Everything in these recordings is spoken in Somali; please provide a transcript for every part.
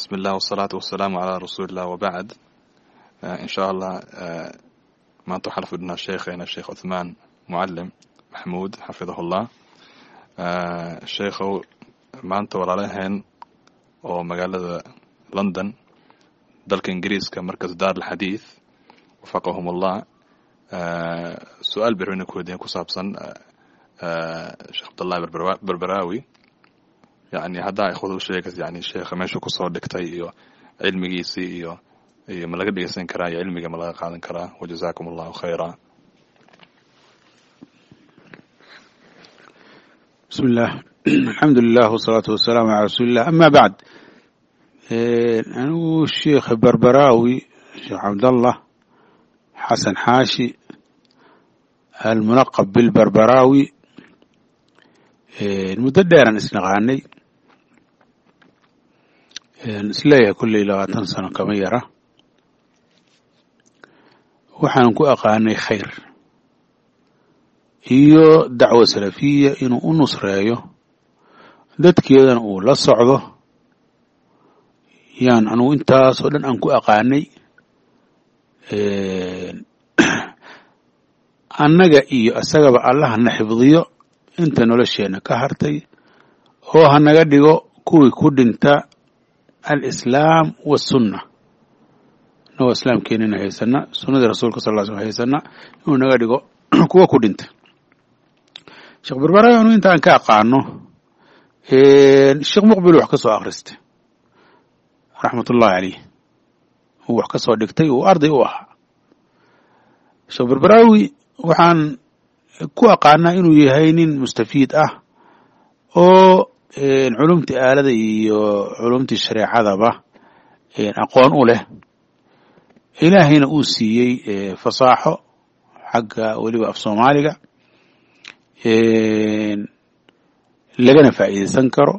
بسم الله والصلاة والسلام على رسول الله وبعد. إن شاء الله ما تحرف لنا شيخنا الشيخ عثمان معلم محمود حفظه الله. الشيخ maanta walaalaheen oo magaalada London dalka Ingiriiska markas daar الحديث وفقهم الله سؤال برينا كودين ku saabsan Sheikh Abdullah Barbarawi يعني هذا ياخذوا شيء يعني الشيخ meesha ku soo dhigtay iyo cilmigiisii iyo ma laga dhigaysan karaa cilmiga ma laga qaadan karaa وجزاكم الله خيرا. بسم الله الحمد لله والصلاة والسلام على رسول الله. أما بعد أنا الشيخ بربراوي الشيخ عبد الله حسن حاشي الملقب بالبربراوي المددر نسنغاني نسليه كل إلى سنة كميرة وحنكو أقاني خير iyo dacwo salafiya inuu u nusreeyo dadkeedana uu la socdo yaan anugu intaasoo dhan aan ku aqaanay annaga iyo asagaba allahna xifdiyo inta nolosheena ka hartay oo hanaga dhigo kuwii ku dhinta al-islaam wasunna noo islaamkeenina haysana sunnada rasuulka sallallahu alayhi wasallam haysana inuu naga dhigo kuwa ku dhinta. Sheekh Barbarawi anu intaan ka aqaano Sheekh Muqbil wax ka soo akhristay raxmatullaahi alayhi uu wax ka soo dhigtay uu arday u ahaa. Sheekh Barbarawi waxaan ku aqaanaa inuu yahay nin mustafiid ah oo culumtii aalada iyo culumtii shareecadaba aqoon u leh ilaahayna uu siiyey fasaaxo xagga weliba af Soomaaliga lagana faa'iideysan karo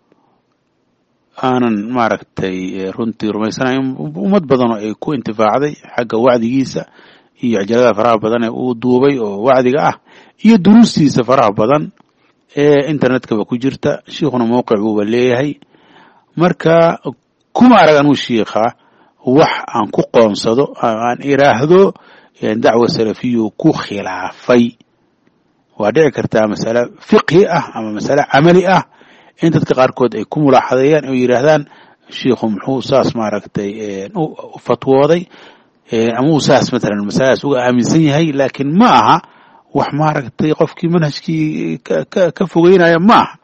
aanan maaragtay runtii rumaysanayn ummad badan oo ay ku intifaacday xagga wacdigiisa iyo ajalada faraha badan ee uu duubay oo wacdiga ah iyo duruustiisa faraha badan ee internetka ku jirta. Sheekhuna mowqic uu leeyahay marka kuma arag anuu sheekha wax aan ku qoonsado aan iraahdo dacwo salafiyo ku khilaafay. waa dhici kartaa mas'ala fiqhi ah ama mas'ala amali ah in dadka qaarkood ay ku mulaaxadeeyaan oo yiraahdaan sheekhu muxuu saas maaragtay u fatwooday ama uu saas mesela mas'alaas uga aaminsan yahay laakiin ma aha wax maaragtay qofkii manhajkii ka fogeynaya ma aha.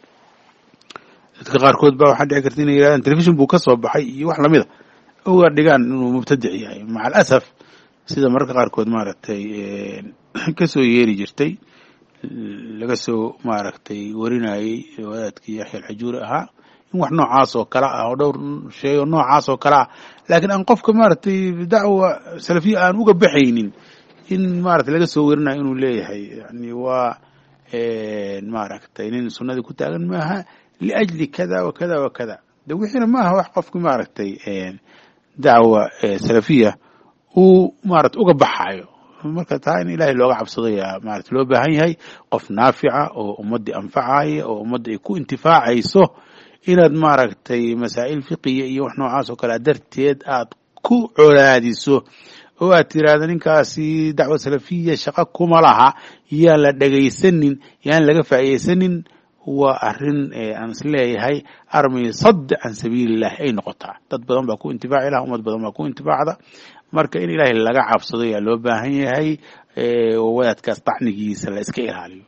dadka qaarkood baa waxa dhici karta inay yiraahdaan television buu ka soo baxay iyo wax lamida uga dhigaan inuu mubtadic yahay macal asaf sida marka qaarkood maaragtay ka soo yeeri jirtay laga soo maaragtay warinayay wadaadkii Yaxya al-Xajuuri ahaa in wax noocaas oo kala ah oo dhowr shay oo noocaas oo kala ah laakiin aan qofka maaragtay dacwo salafiya aan uga baxaynin in maaragtay laga soo warinayo inuu leeyahay yani waa maaragtay nin sunnada ku taagan maaha liajli kada wa kada wa kada de wixina maaha wax qofka maaragtay dacwo salafiya uu maaragtay uga baxayo marka taa in ilaahay looga cabsadaya maaragtay loo baahan yahay qof naafica oo ummadii anfacaya oo ummadda ay ku intifaacayso inaad maaragtay masaa'il fiqiya iyo wax noocaas oo kale darteed aad ku colaadiso oo aad tiraahdo ninkaasi dacwo salafiya shaqo kuma laha yaan la dhagaysanin yaan laga faa'iideysanin waa arrin aan isleeyahay armi sadd can sabiilillah ay noqotaa. dad badan baa ku intifaaci laha ummad badan baa ku intifaacda marka in ilaahay laga cabsado ayaa loo baahan yahay wadaadkaas tacnigiisa la iska ilaaliyo.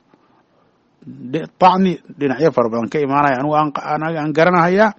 tacni dhinacyo fara badan ka imaanaya anigu aan garanayaa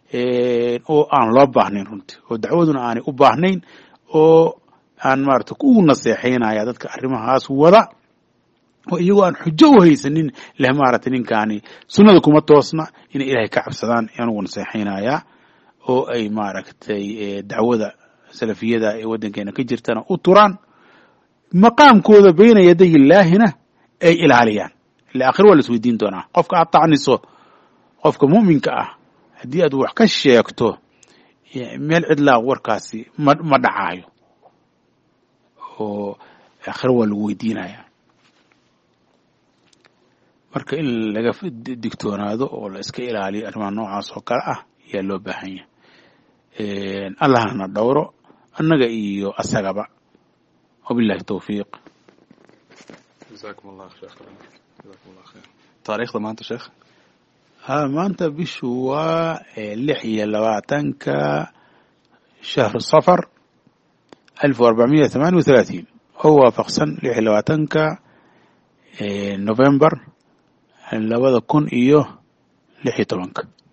oo aan loo baahnayn runtii oo dacwaduna aanay u baahnayn oo aan maaragtay ku naseexaynaya dadka arrimahaas wada oo iyagoo aan xujo u haysanin leh maaragtay ninkaani sunnada kuma toosna inay ilaahay ka cabsadaan anugu naseexaynaya oo ay maaragtay dacwada salafiyada ee waddankeena ka jirtana u turaan maqaamkooda bayna yaday ilaahina ay ilaaliyaan ila aakhir waa la isweydiin doonaa. qofka aad tacniso qofka mu'minka ah haddii aad wax ka sheegto meel cidlaa warkaasi ma dhacaayo oo aakhir waa lagu weydiinaya. marka in laga digtoonaado oo la iska ilaaliyo arrimaha noocaas oo kale ah ayaa loo baahan yahay. allahna dhowro annaga iyo asagaba wabillahi tawfiiq. جزاكم الله شيخ. جزاكم الله خير. تاريخ ضمانته شيخ؟ maanta bishu waa 26 شهر صفر 1438 oo waafaqsan 26 نوفمبر 2016.